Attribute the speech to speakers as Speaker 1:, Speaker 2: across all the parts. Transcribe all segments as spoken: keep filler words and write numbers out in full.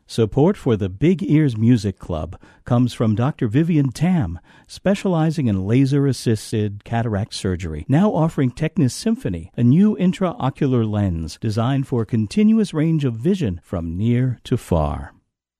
Speaker 1: Support for the Big Ears Music Club comes from Doctor Vivian Tam, specializing in laser-assisted cataract surgery, now offering Technis Symphony, a new intraocular lens designed for continuous range of vision from near to far.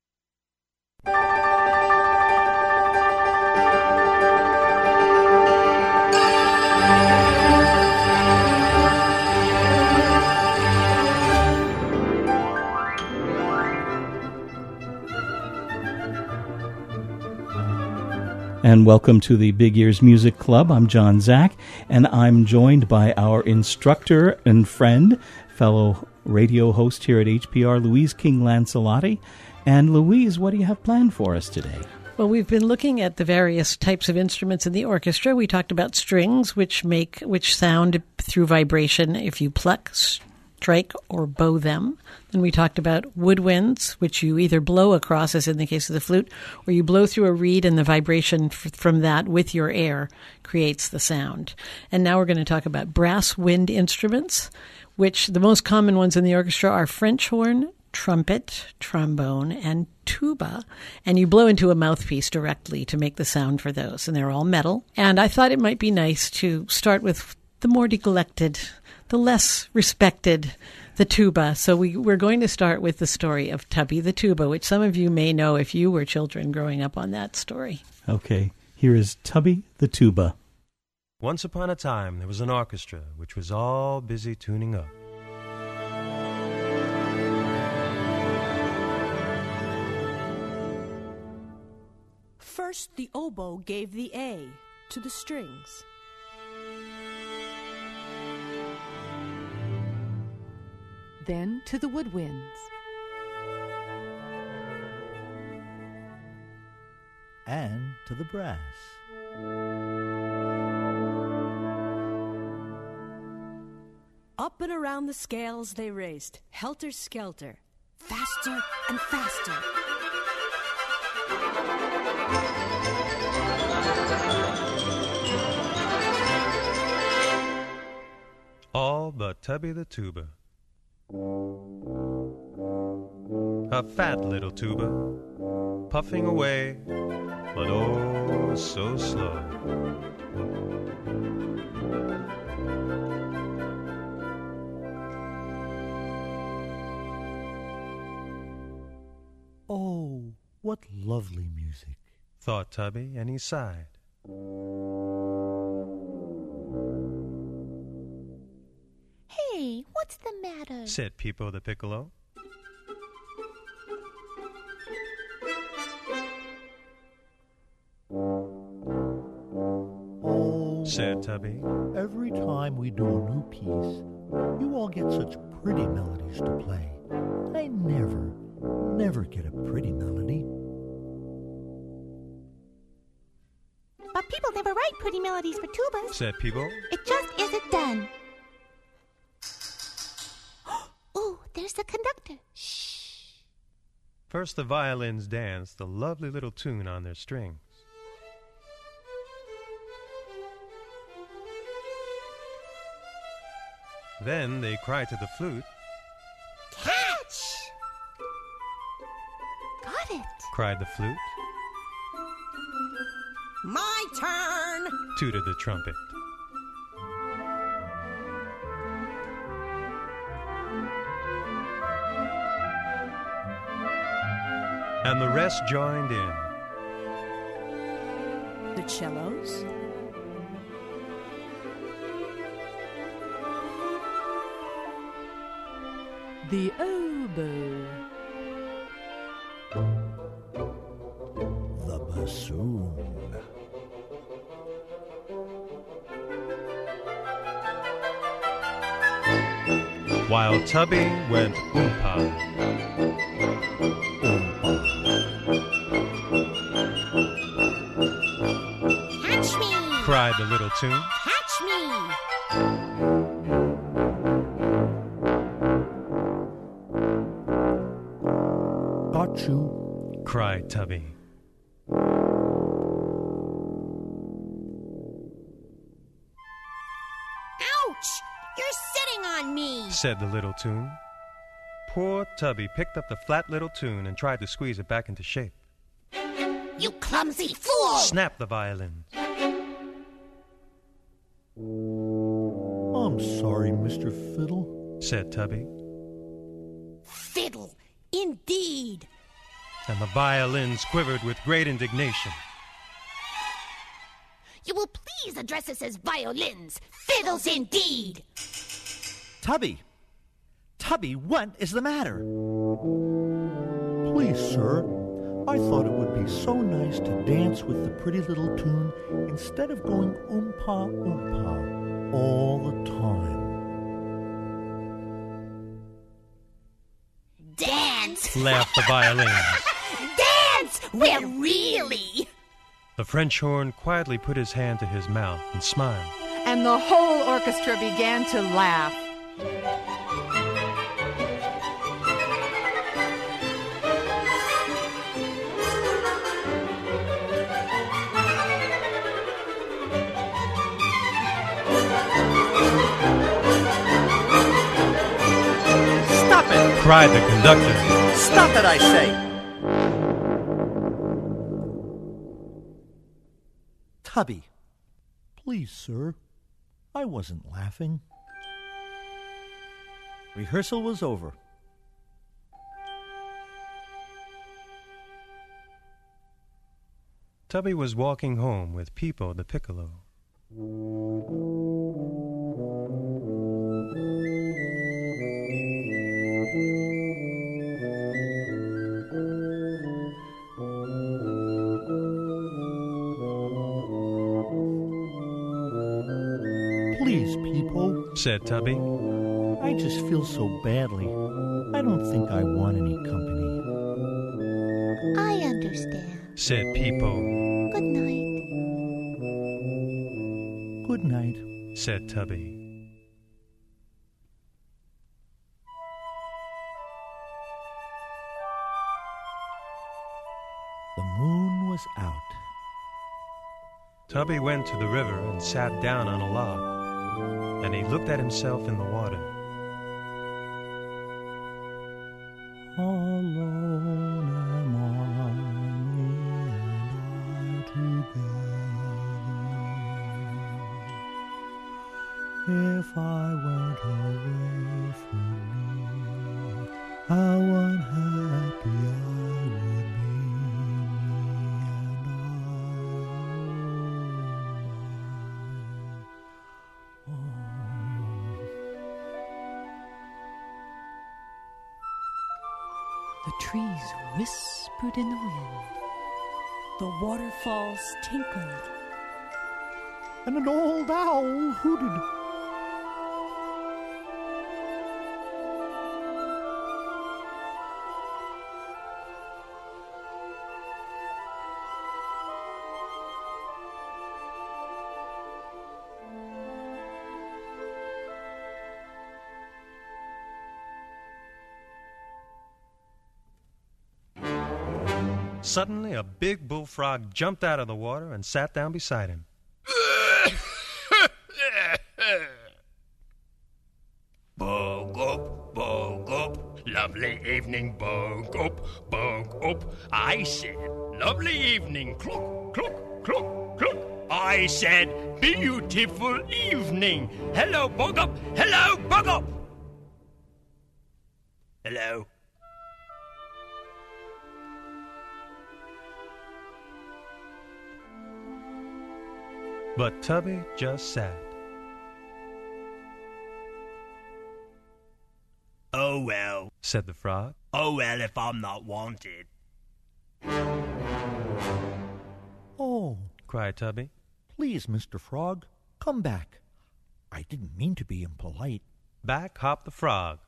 Speaker 1: And welcome to the Big Ears Music Club. I'm John Zach, and I'm joined by our instructor and friend, fellow radio host here at H P R, Louise King-Lancelotti. And Louise, what do you have planned for us today?
Speaker 2: Well, we've been looking at the various types of instruments in the orchestra. We talked about strings, which make which sound through vibration if you pluck, strike, or bow them. Then we talked about woodwinds, which you either blow across, as in the case of the flute, or you blow through a reed, and the vibration f- from that with your air creates the sound. And now we're going to talk about brass wind instruments, which the most common ones in the orchestra are French horn, trumpet, trombone, and tuba. And you blow into a mouthpiece directly to make the sound for those. And they're all metal. And I thought it might be nice to start with the more neglected, the less respected, the tuba. So we, we're going to start with the story of Tubby the Tuba, which some of you may know if you were children growing up on that story.
Speaker 1: Okay, here is Tubby the Tuba.
Speaker 3: Once upon a time, there was an orchestra which was all busy tuning up.
Speaker 4: First, the oboe gave the A to the strings.
Speaker 5: Then to the woodwinds.
Speaker 6: And to the brass.
Speaker 4: Up and around the scales they raced, helter-skelter, faster and faster.
Speaker 3: All but Tubby the Tuba. A fat little tuba, puffing away, but oh, so slow.
Speaker 6: Oh, what lovely music,
Speaker 3: thought Tubby, and he sighed.
Speaker 7: Hey, what's the matter?
Speaker 3: Said Pipo the Piccolo.
Speaker 6: Oh,
Speaker 3: said Tubby.
Speaker 6: Every time we do a new piece, you all get such pretty melodies to play. I never, never get a pretty melody.
Speaker 7: But people never write pretty melodies for tubas.
Speaker 3: Said Pipo.
Speaker 7: It just isn't done. Oh, there's the conductor. Shh.
Speaker 3: First the violins danced a lovely little tune on their strings. Then they cried to the flute.
Speaker 7: Catch! Got it.
Speaker 3: Cried the flute.
Speaker 4: My turn!
Speaker 3: Tooted the trumpet. And the rest joined in.
Speaker 4: The cellos,
Speaker 5: The oboe.
Speaker 6: The bassoon.
Speaker 3: While Tubby went oompa.
Speaker 7: Catch me!
Speaker 3: Cried the little tune.
Speaker 7: Catch me!
Speaker 6: Got you.
Speaker 3: Cried Tubby.
Speaker 7: Ouch! You're sitting on me!
Speaker 3: Said the little tune. Poor Tubby picked up the flat little tune and tried to squeeze it back into shape.
Speaker 7: You clumsy fool!
Speaker 3: Snapped the violin.
Speaker 6: I'm sorry, Mister Fiddle,
Speaker 3: said Tubby.
Speaker 4: Fiddle, indeed.
Speaker 3: And the violins quivered with great indignation.
Speaker 7: You will please address us as violins. Fiddles indeed!
Speaker 8: Tubby! Tubby, what is the matter?
Speaker 6: Please, sir, I thought it would be so nice to dance with the pretty little tune instead of going oompa oompa all the time.
Speaker 7: Dance!
Speaker 3: Laughed the violins.
Speaker 7: Dance! Well, really?
Speaker 3: The French horn quietly put his hand to his mouth and smiled.
Speaker 5: And the whole orchestra began to laugh.
Speaker 8: Stop it!
Speaker 3: Cried the conductor.
Speaker 8: Stop it, I say!
Speaker 6: Tubby. Please, sir, I wasn't laughing.
Speaker 8: Rehearsal was over.
Speaker 3: Tubby was walking home with Peepo the piccolo.
Speaker 6: Please, people,
Speaker 3: said Tubby.
Speaker 6: I just feel so badly. I don't think I want any company.
Speaker 7: I understand.
Speaker 3: Said Peepo.
Speaker 7: Good night.
Speaker 6: Good night,
Speaker 3: said Tubby.
Speaker 6: The moon was out.
Speaker 3: Tubby went to the river and sat down on a log, and he looked at himself in the water.
Speaker 6: Alone am I, me and I together. If I went away from you, how unhappy I would be, me and I. Oh, my.
Speaker 5: The trees whispered in the wind.
Speaker 4: The waterfalls tinkled.
Speaker 6: And an old owl hooted.
Speaker 3: Suddenly, a big bullfrog jumped out of the water and sat down beside him.
Speaker 9: Bug up, bug up, lovely evening, bug up, bug up. I said, lovely evening, cluck, cluck, cluck, cluck. I said, beautiful evening. Hello, bug up, hello, bug up. Hello.
Speaker 3: But Tubby just sat.
Speaker 9: Oh, well,
Speaker 3: said the frog.
Speaker 9: Oh, well, if I'm not wanted.
Speaker 6: Oh,
Speaker 3: cried Tubby.
Speaker 6: Please, Mister Frog, come back. I didn't mean to be impolite.
Speaker 3: Back hopped the frog.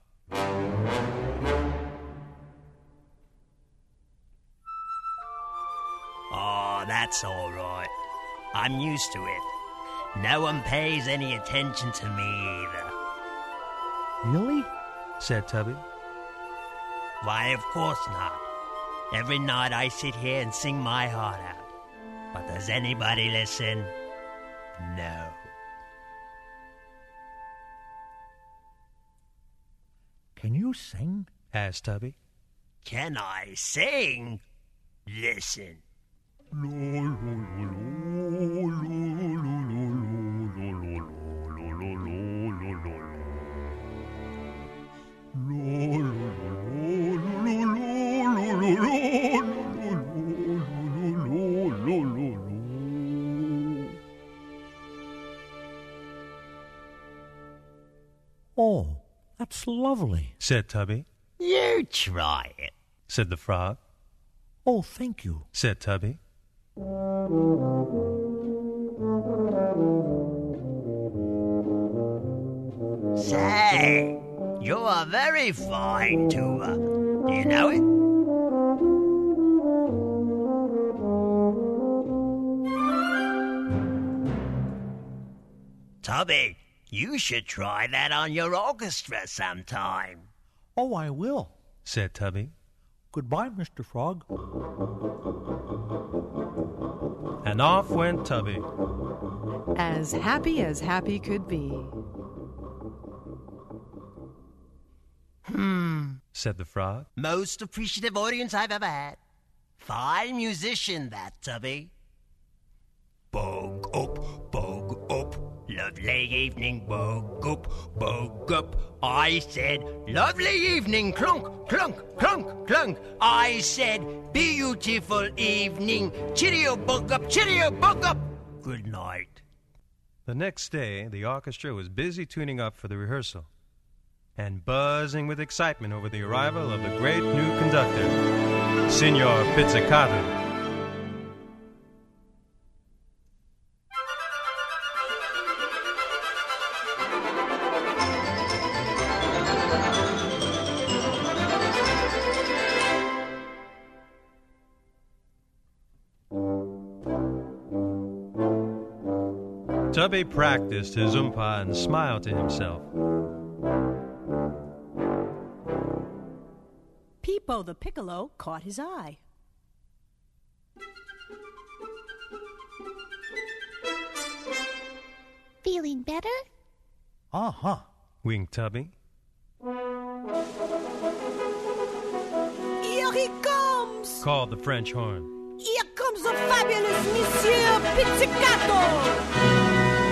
Speaker 9: Oh, that's all right. I'm used to it. No one pays any attention to me either.
Speaker 6: Really?
Speaker 3: Said Tubby.
Speaker 9: Why, of course not. Every night I sit here and sing my heart out. But does anybody listen? No.
Speaker 6: Can you sing?
Speaker 3: asked Tubby.
Speaker 9: Can I sing? Listen.
Speaker 6: Oh, that's lovely,
Speaker 3: said Tubby.
Speaker 9: You try it,
Speaker 3: said the frog.
Speaker 6: Oh, thank you,
Speaker 3: said Tubby.
Speaker 9: Say, you are very fine, Tuba. Do you know it? Tubby, you should try that on your orchestra sometime.
Speaker 6: Oh, I will,
Speaker 3: said Tubby.
Speaker 6: Goodbye, Mister Frog.
Speaker 3: And off went Tubby.
Speaker 5: As happy as happy could be.
Speaker 9: Hmm,
Speaker 3: said the frog.
Speaker 9: Most appreciative audience I've ever had. Fine musician, that, Tubby. Bug up, bug up. Lovely evening, bug up, bug up. I said, lovely evening, clunk, clunk, clunk, clunk. I said, beautiful evening, cheerio, bug up, cheerio, bug up. Good night.
Speaker 3: The next day, the orchestra was busy tuning up for the rehearsal and buzzing with excitement over the arrival of the great new conductor, Signor Pizzicato. Tubby practiced his oompa and smiled to himself.
Speaker 4: Peepo the piccolo caught his eye.
Speaker 7: Feeling better?
Speaker 6: Uh-huh,
Speaker 3: winked Tubby.
Speaker 4: Here he comes!
Speaker 3: Called the French horn.
Speaker 4: Here comes the fabulous Monsieur Pizzicato!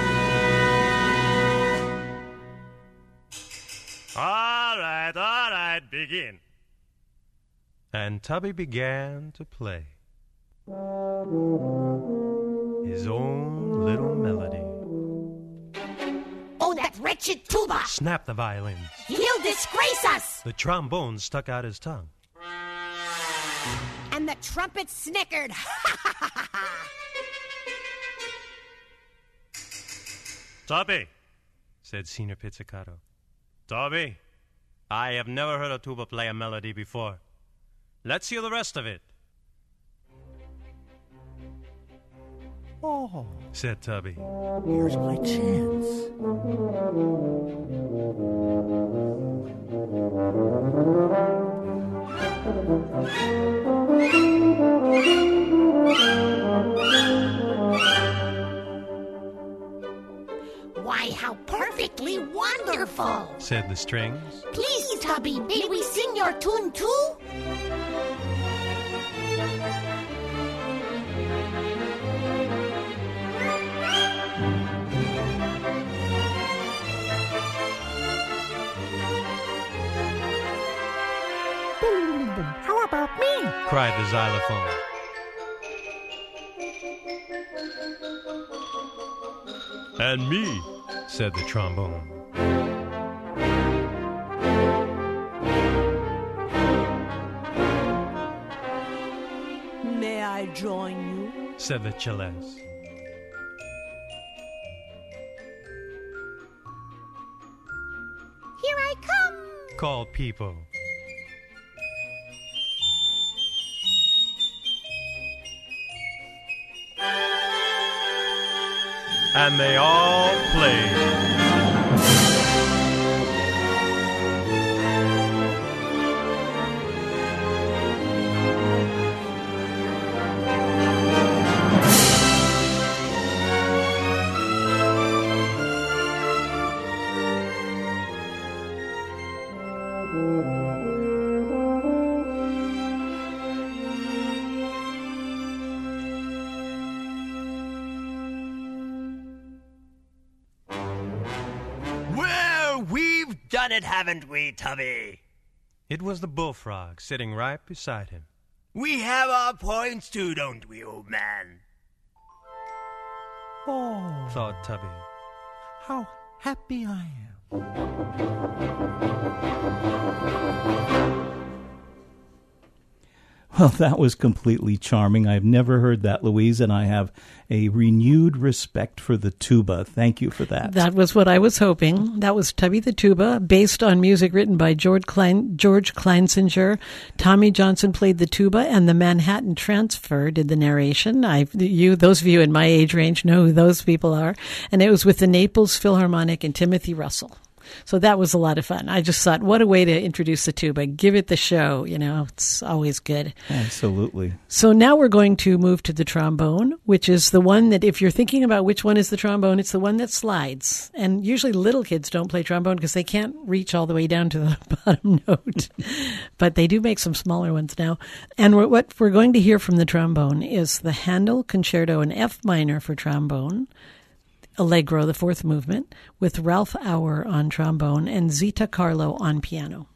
Speaker 3: All right, all right, begin. And Tubby began to play his own little melody.
Speaker 7: Oh, that wretched tuba!
Speaker 3: Snapped the violins.
Speaker 7: He'll disgrace us!
Speaker 3: The trombone stuck out his tongue.
Speaker 4: And the trumpet snickered.
Speaker 3: Tubby, said Signor Pizzicato. Tubby, I have never heard a tuba play a melody before. Let's hear the rest of it.
Speaker 6: Oh,
Speaker 3: said Tubby.
Speaker 6: Here's my chance.
Speaker 7: Why, how perfectly wonderful!
Speaker 3: Said the strings.
Speaker 7: Please, Tubby, may we sing your tune too?
Speaker 6: How about me?
Speaker 3: Cried the xylophone. And me, said the trombone.
Speaker 4: May I join you?
Speaker 3: Said the celeste.
Speaker 7: Here I come!
Speaker 3: Called Peepo. And they all played.
Speaker 9: done it, haven't we, Tubby?
Speaker 3: It was the bullfrog sitting right beside him.
Speaker 9: We have our points too, don't we, old man?
Speaker 6: Oh,
Speaker 3: Thought Tubby.
Speaker 6: how happy I am.
Speaker 1: Well, that was completely charming. I've never heard that, Louise, and I have a renewed respect for the tuba. Thank you for that.
Speaker 2: That was what I was hoping. That was Tubby the Tuba, based on music written by George Klein, George Kleinsinger. Tommy Johnson played the tuba, and the Manhattan Transfer did the narration. I, you, those of you in my age range know who those people are. And it was with the Naples Philharmonic and Timothy Russell. So that was a lot of fun. I just thought, what a way to introduce the tuba. Give it the show. You know, it's always good.
Speaker 1: Absolutely.
Speaker 2: So now we're going to move to the trombone, which is the one that, if you're thinking about which one is the trombone, it's the one that slides. And usually little kids don't play trombone because they can't reach all the way down to the bottom note. But they do make some smaller ones now. And we're, what we're going to hear from the trombone is the Handel Concerto in F minor for trombone, Allegro, the fourth movement, with Ralph Auer on trombone and Zita Carlo on piano.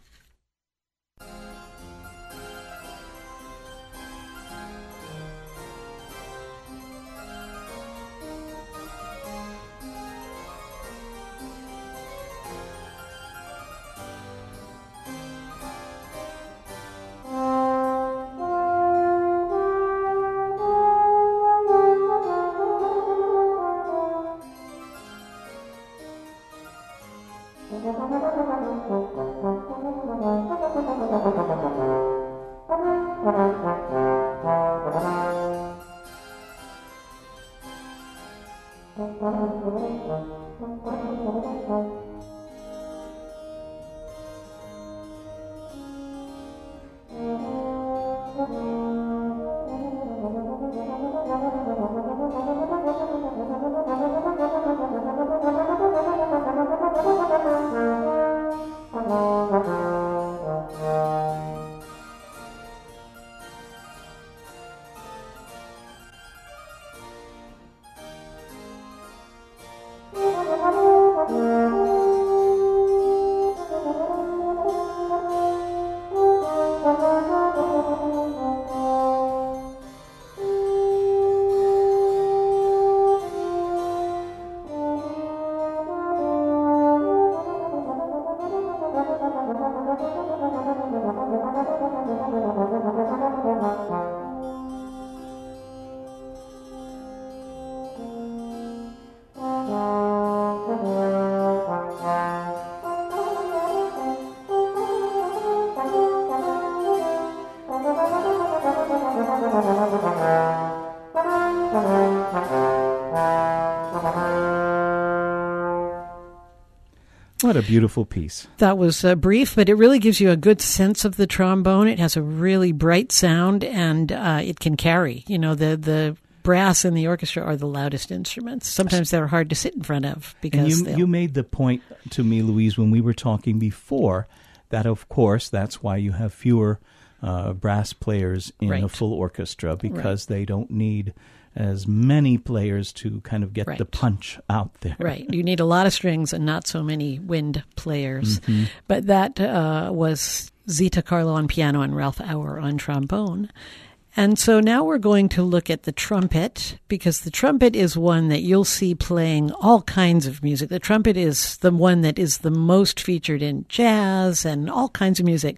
Speaker 1: What a beautiful piece.
Speaker 2: That was uh, brief, but it really gives you a good sense of the trombone. It has a really bright sound, and uh, it can carry. You know, the the brass in the orchestra are the loudest instruments. Sometimes they're hard to sit in front of because
Speaker 1: and you, you made the point to me, Louise, when we were talking before, that of course that's why you have fewer uh, brass players in
Speaker 2: right.
Speaker 1: a full orchestra, because
Speaker 2: right.
Speaker 1: they don't need as many players to kind of get
Speaker 2: right.
Speaker 1: the punch out there.
Speaker 2: Right. You need a lot of strings and not so many wind players.
Speaker 1: Mm-hmm.
Speaker 2: But that uh, was Zita Carlo on piano and Ralph Auer on trombone. And so now we're going to look at the trumpet, because the trumpet is one that you'll see playing all kinds of music. The trumpet is the one that is the most featured in jazz and all kinds of music.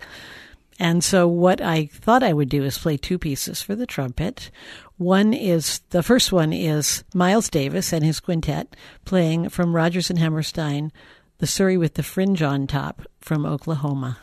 Speaker 2: And so what I thought I would do is play two pieces for the trumpet. One is, the first one is Miles Davis and his quintet playing from Rodgers and Hammerstein, The Surrey with the Fringe on Top from Oklahoma.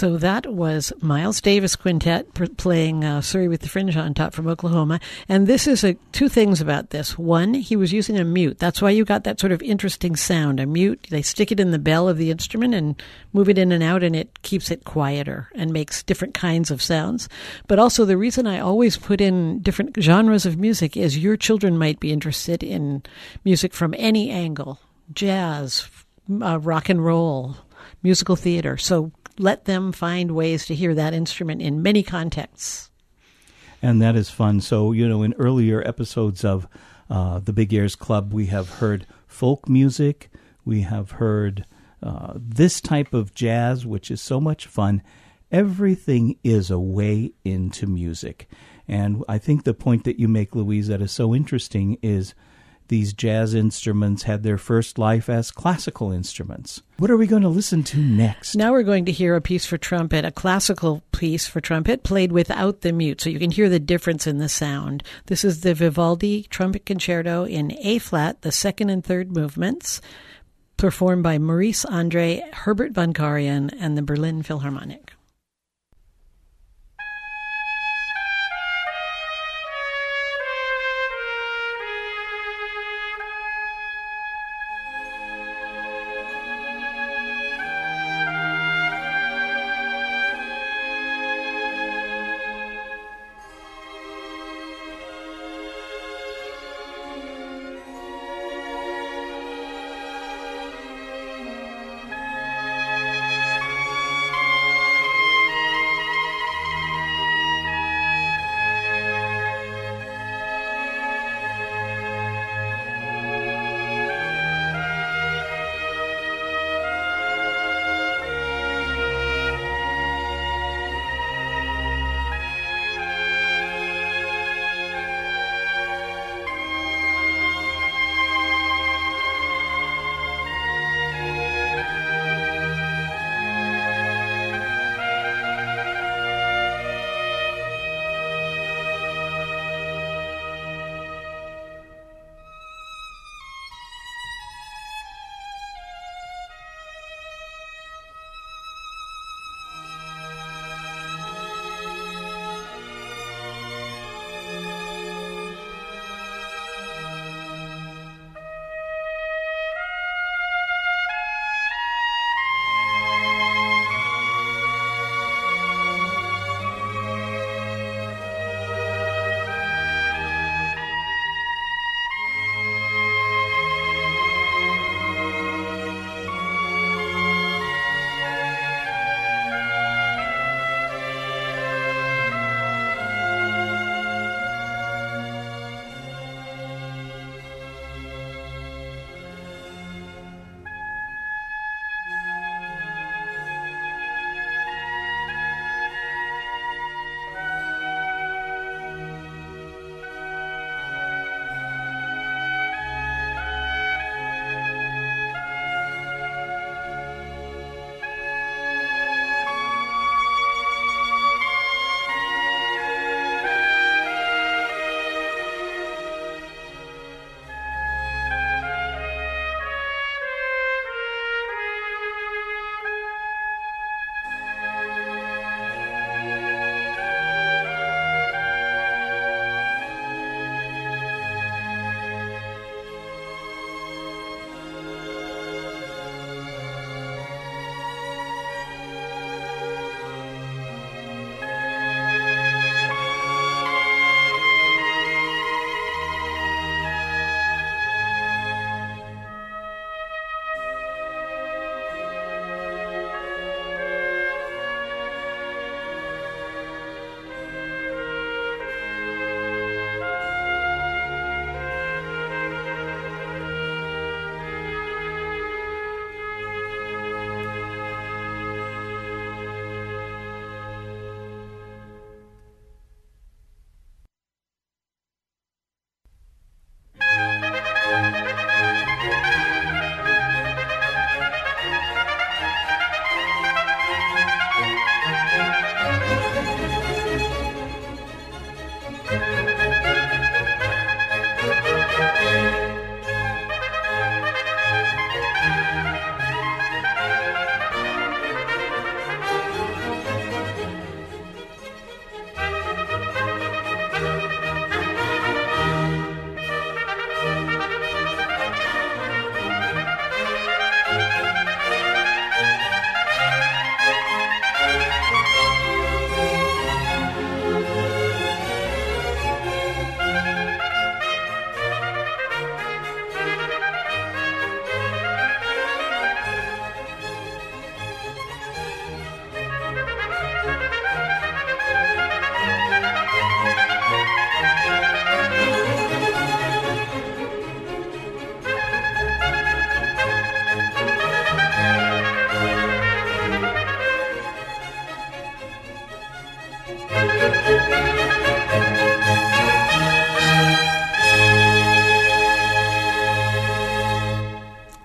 Speaker 2: So that was Miles Davis Quintet pr- playing uh, Surrey with the Fringe on Top from Oklahoma. And this is a, two things about this. One, he was using a mute. That's why you got that sort of interesting sound. A mute, they stick it in the bell of the instrument and move it in and out, and it keeps it quieter and makes different kinds of sounds. But also the reason I always put in different genres of music is your children might be interested in music from any angle. Jazz, uh, rock and roll, musical theater. So let them find ways to hear that instrument in many contexts.
Speaker 1: And that is fun. So, you know, in earlier episodes of uh, the Big Ears Club, we have heard folk music. We have heard uh, this type of jazz, which is so much fun. Everything is a way into music. And I think the point that you make, Louise, that is so interesting is these jazz instruments had their first life as classical instruments. What are we going to listen to next?
Speaker 2: Now we're going to hear a piece for trumpet, a classical piece for trumpet played without the mute, so you can hear the difference in the sound. This is the Vivaldi Trumpet Concerto in A-flat, the second and third movements, performed by Maurice Andre, Herbert von Karajan, and the Berlin Philharmonic.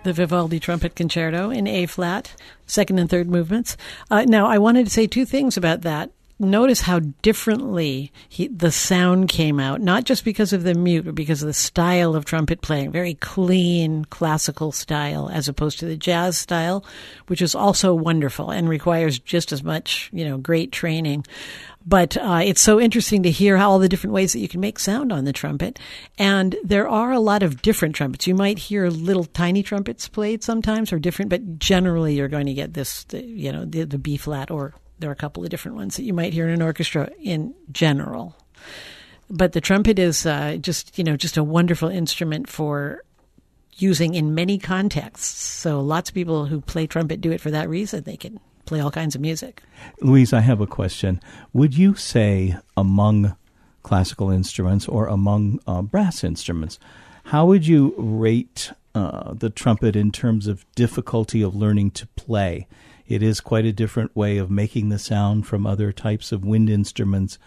Speaker 2: the Vivaldi Trumpet Concerto in A-flat, second and third movements. Uh, now, I wanted to say two things about that. Notice how differently he, the sound came out, not just because of the mute, but because of the style of trumpet playing, very clean, classical style, as opposed to the jazz style, which is also wonderful and requires just as much, you know, great training. But uh, it's so interesting to hear how all the different ways that you can make sound on the trumpet. And there are a lot of different trumpets. You might hear little tiny trumpets played sometimes or different, but generally you're going to get this, you know, the, the B-flat, or there are a couple of different ones that you might hear in an orchestra in general. But the trumpet is uh, just, you know, just a wonderful instrument for using in many contexts. So lots of people who play trumpet do it for that reason. They can play all kinds of music.
Speaker 1: Louise, I have a question. Would you say among classical instruments or among uh, brass instruments, how would you rate uh, the trumpet in terms of difficulty of learning to play? It is quite a different way of making the sound from other types of wind instruments.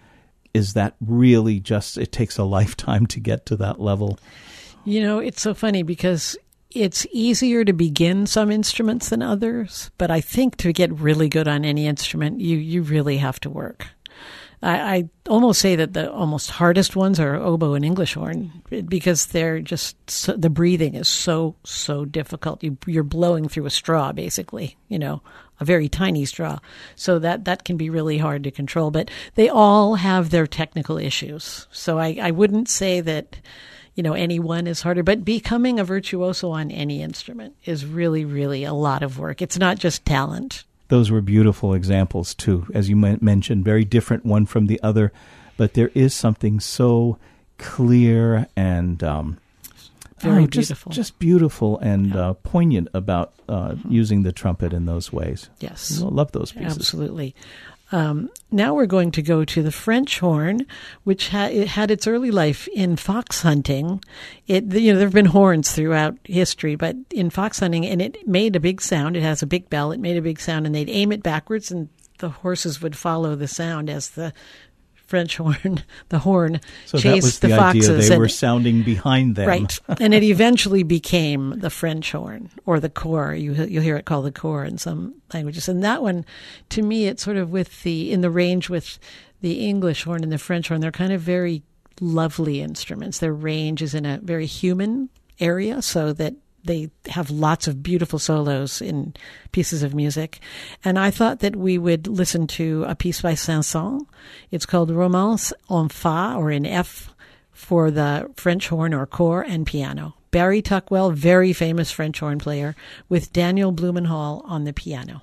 Speaker 1: Is that really just, it takes a lifetime to get to that level?
Speaker 2: You know, it's so funny because it's easier to begin some instruments than others, but I think to get really good on any instrument, you, you really have to work. I, I almost say that the almost hardest ones are oboe and English horn because they're just, so, the breathing is so, so difficult. You, you're blowing through a straw, basically, you know, a very tiny straw. So that, that can be really hard to control, but they all have their technical issues. So I, I wouldn't say that, you know, any one is harder, but becoming a virtuoso on any instrument is really, really a lot of work. It's not just talent.
Speaker 1: Those were beautiful examples, too. As you mentioned, very different one from the other, but there is something so clear and um,
Speaker 2: very
Speaker 1: oh, just,
Speaker 2: beautiful. Just
Speaker 1: beautiful and
Speaker 2: yeah.
Speaker 1: uh, poignant about uh, using the trumpet in those ways.
Speaker 2: Yes.
Speaker 1: I love those pieces.
Speaker 2: Absolutely. Um, now we're going to go to the French horn, which ha- it had its early life in fox hunting. It, you know, there have been horns throughout history, but in fox hunting, and it made a big sound. It has a big bell. It made a big sound, and they'd aim it backwards, and the horses would follow the sound as the French horn, the horn,
Speaker 1: so
Speaker 2: chased
Speaker 1: that was the,
Speaker 2: the
Speaker 1: idea.
Speaker 2: foxes.
Speaker 1: They
Speaker 2: and,
Speaker 1: were sounding behind them.
Speaker 2: Right. And it eventually became the French horn, or the cor. You, you'll hear it called the cor in some languages. And that one, to me, it's sort of with the, in the range with the English horn and the French horn. They're kind of very lovely instruments. Their range is in a very human area, so that they have lots of beautiful solos in pieces of music. And I thought that we would listen to a piece by Saint-Saëns. It's called Romance en Fa, or in F, for the French horn or cor and piano. Barry Tuckwell, very famous French horn player, with Daniel Blumenthal on the piano.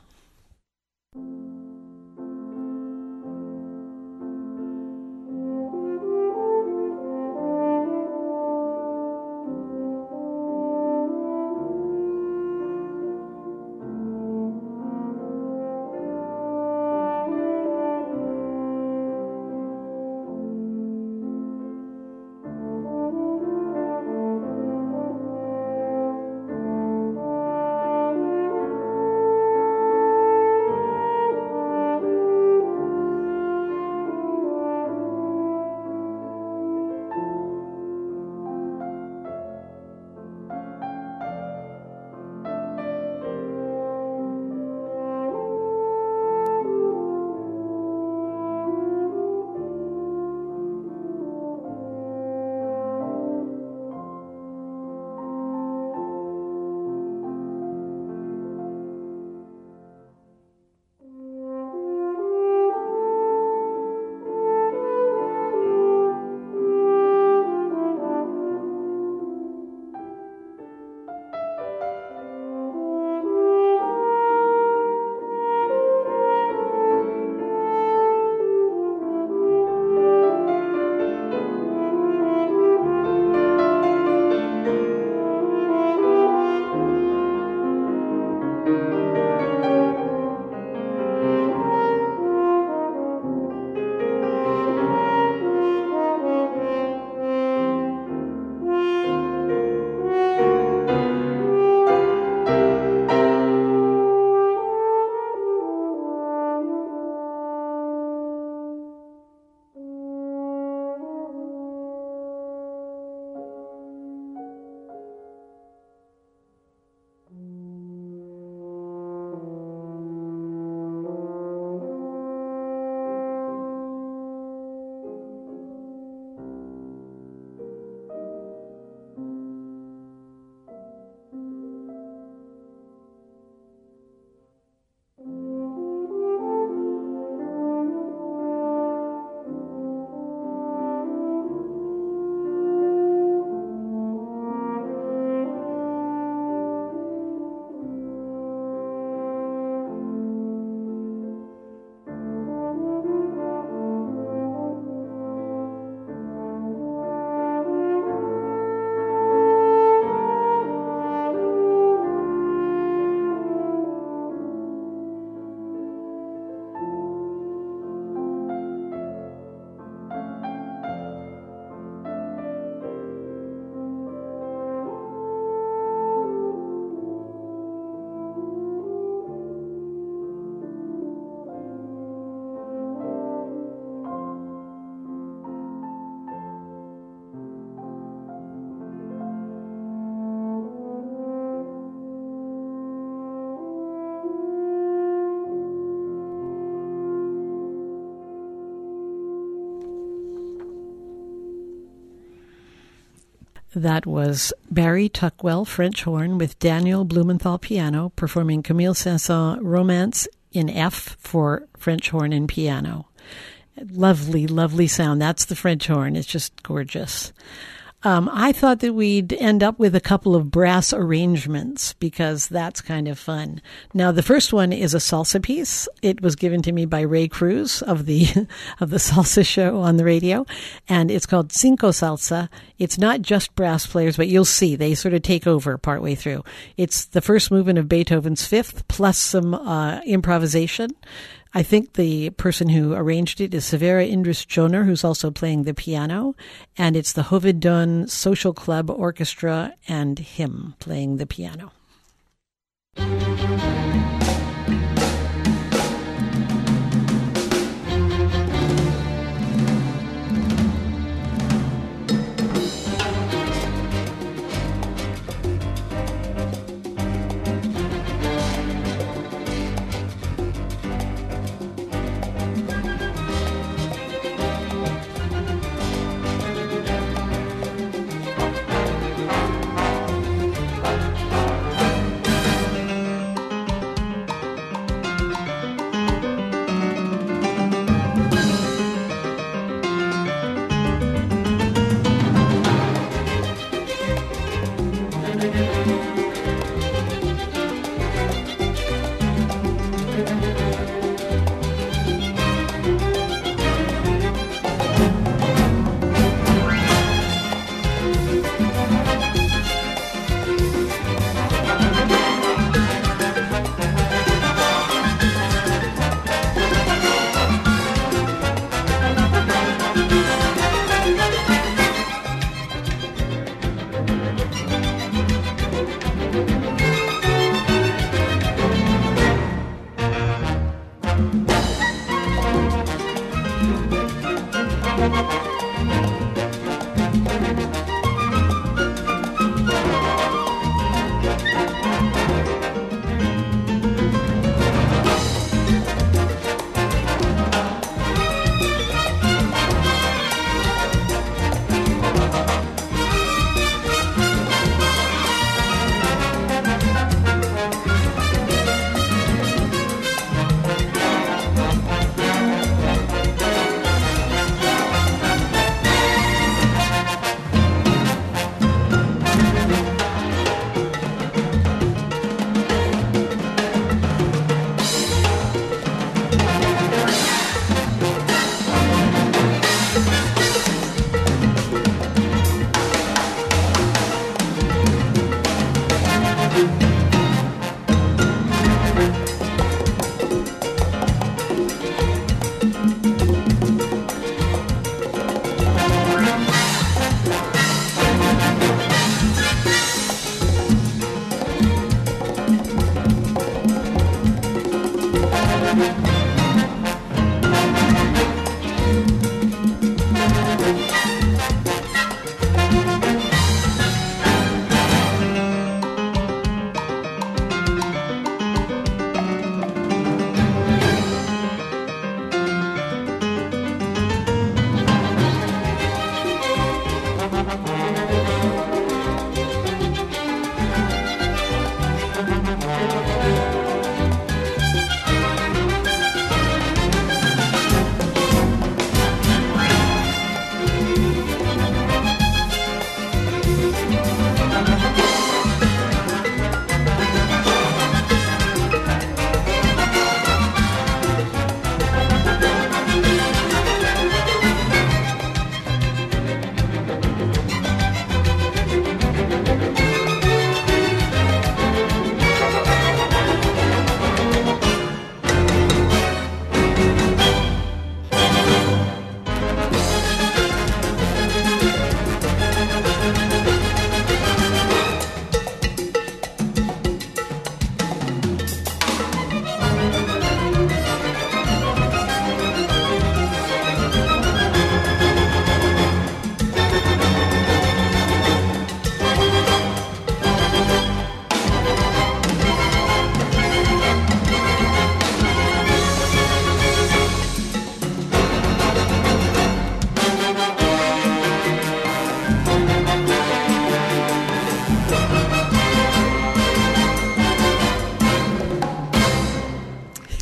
Speaker 2: That was Barry Tuckwell, French horn, with Daniel Blumenthal piano, performing Camille Saint-Saëns' Romance in F for French horn and piano. Lovely, lovely sound. That's the French horn. It's just gorgeous. Um, I thought that we'd end up with a couple of brass arrangements because that's kind of fun. Now, the first one is a salsa piece. It was given to me by Ray Cruz of the of the salsa show on the radio, and it's called Cinco Salsa. It's not just brass players, but you'll see they sort of take over partway through. It's the first movement of Beethoven's Fifth plus some uh, improvisation. I think the person who arranged it is Severa Indris Joner, who's also playing the piano, and it's the Hovedun Social Club Orchestra and him playing the piano.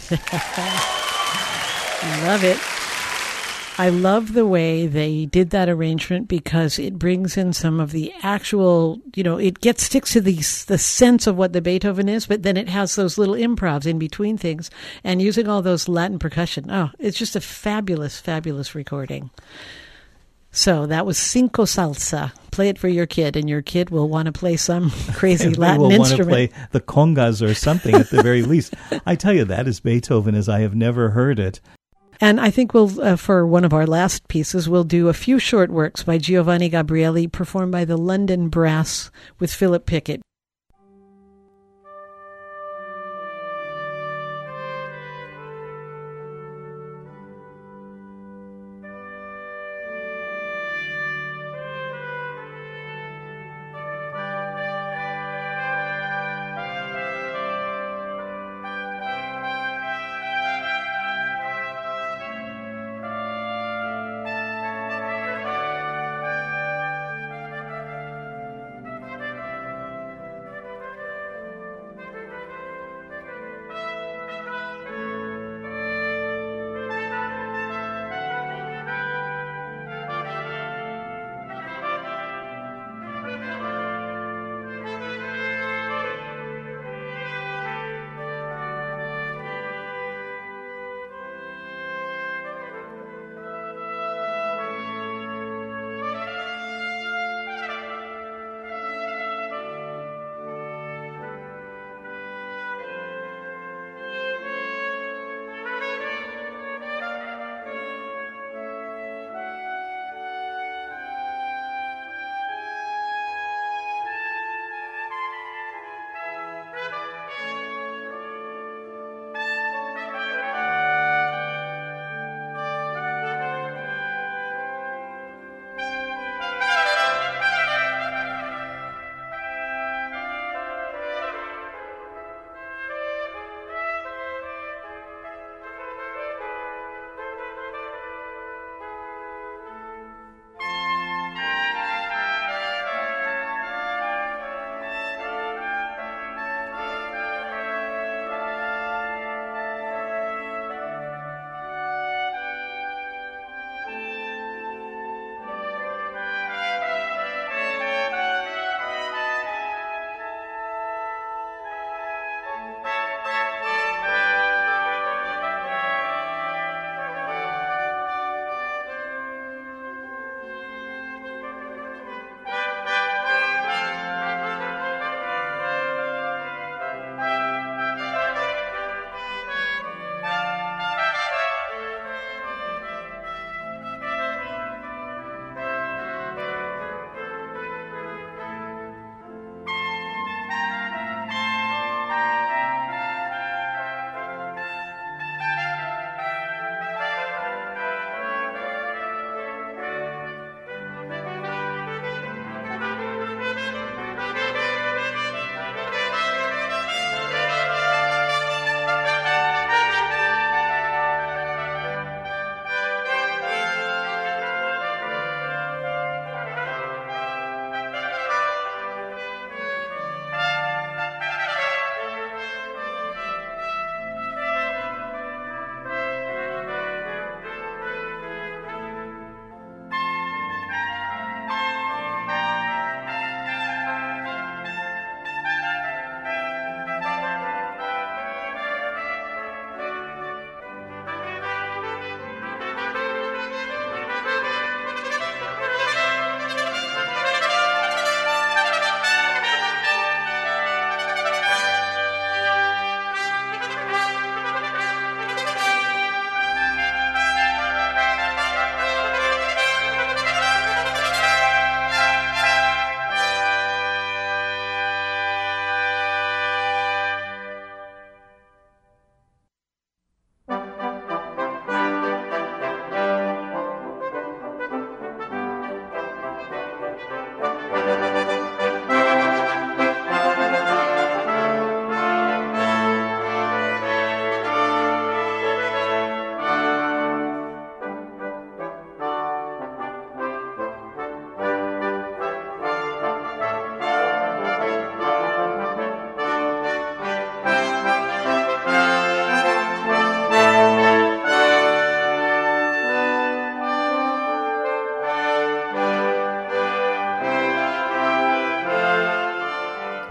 Speaker 2: Love it. I love the way they did that arrangement because it brings in some of the actual, you know, it gets sticks to the the sense of what the Beethoven is, but then it has those little improvs in between things and using all those Latin percussion. Oh, it's just a fabulous, fabulous recording. So that was Cinco Salsa. Play it for your kid, and your kid will want to play some crazy Latin
Speaker 1: will
Speaker 2: instrument.
Speaker 1: Want to play the congas or something at the very least. I tell you, that is Beethoven as I have never heard it.
Speaker 2: And I think we'll, uh, for one of our last pieces, we'll do a few short works by Giovanni Gabrieli, performed by the London Brass with Philip Pickett.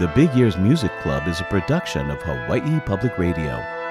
Speaker 1: The Big Ears Music Club is a production of Hawaii Public Radio.